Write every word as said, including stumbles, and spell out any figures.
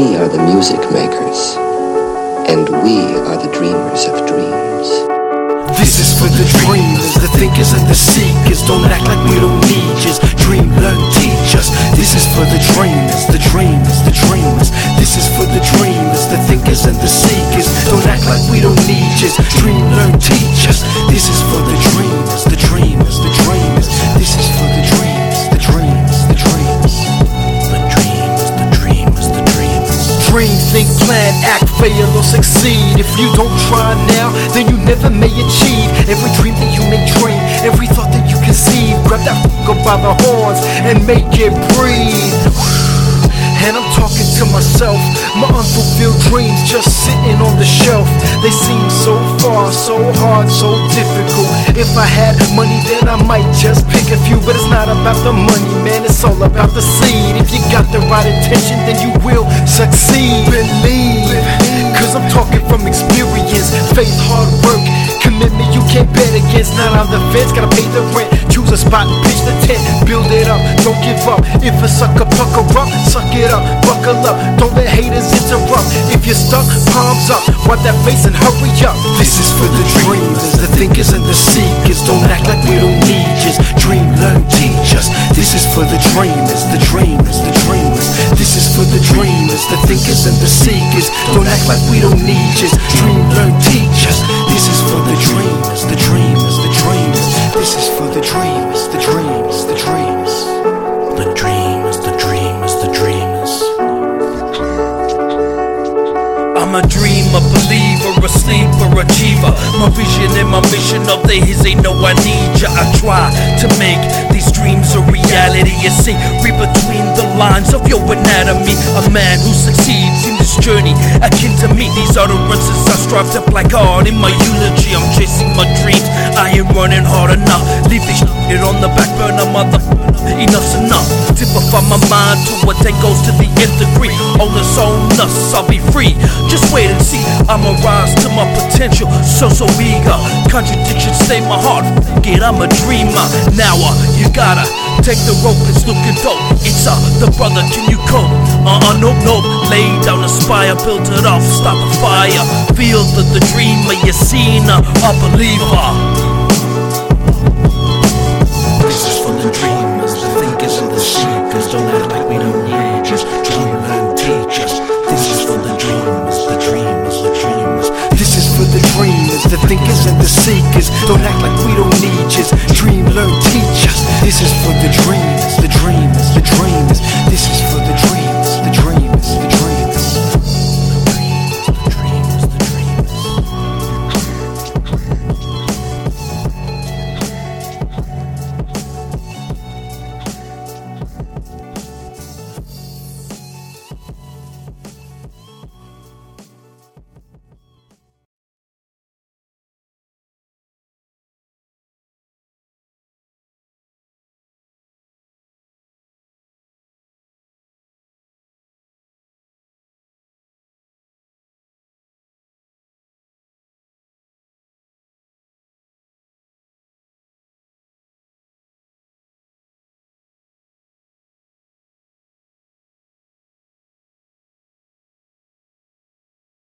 We are the music makers, and we are the dreamers of dreams. This is for the dreamers, the thinkers and the seekers. Don't act like we don't need you. Dream, learn, teach us. This is for the dreamers, the dreamers, the dreamers. This is for the dreamers, the thinkers and the seekers. Don't act like we don't need you. Dream, learn, teach us. This is for the dreamers, the dreamers, the dreamers. This is for the dreamers, the dreamers, the dreamers. The dreamers, the dreamers, the dreamers. Dream, think, plan, act, fail or succeed. If you don't try now, then you never may achieve. Every dream that you may dream, every thought that you conceive, grab that fucker by the horns and make it breathe. And I'm talking to myself, my unfulfilled dreams just sitting on the shelf. They seem so far, so hard, so difficult. If I had money then I might just pick a few. But it's not about the money, man, it's all about the seed. If you got the right intention then you will succeed. Believe, cause I'm talking from experience. Faith, hard work, commitment you can't bet against. Not on the fence, gotta pay the rent. Choose a spot and pitch the tent. Build it up, don't give up. If a sucker pucker up, suck it up, buckle up. Don't let haters interrupt. If you're stuck, palms up, wipe that face and hurry up. This is for the dreamers, the thinkers and the seekers. Don't act like we don't need you. Dream, learn, teach us. This is for the dreamers, the dreamers, the dreamers. This is for the dreamers, the thinkers and the seekers. Don't act like we don't need you. Dream, learn, teach us. This is for the dreamers, the dreamers, the dreamers. This is for the dreamers, the dreamers, the dreamers. The dreamers, the dreamers, the dreamers. I'm a dreamer, believer, a sleeper, achiever. My vision and my mission of the his ain't no I need ya. I try to make these dreams a reality. You see, read between the lines of your anatomy. A man who succeeds in this journey, akin to me. These utterances I strive to placard in my eulogy. I'm chasing my dreams, I ain't running hard enough. Leave this shit on the back burner, mother. Enough's enough. Typify my mind to what then goes to the nth degree. Own us, own us, I'll be free. Just wait and see, I'ma rise to my potential. So, so eager. Contradictions stay my heart. Get, I'm a dreamer. Now, uh, you gotta take the rope, it's looking dope. It's uh, the brother, can you cope? Uh uh, nope, nope. Lay down a spire, build it off, stop a fire. Feel the, the dreamer, you seen a, a believer. This is for the dreamers, the thinkers and the seekers. Don't act like we don't need you. Dream, learn, teach us. This is for the dreamers, the dreamers, the dreamers. This is for the dreamers, the thinkers and the seekers. Don't act like we don't need you. Dream, learn, teach us. This is for the dreamers.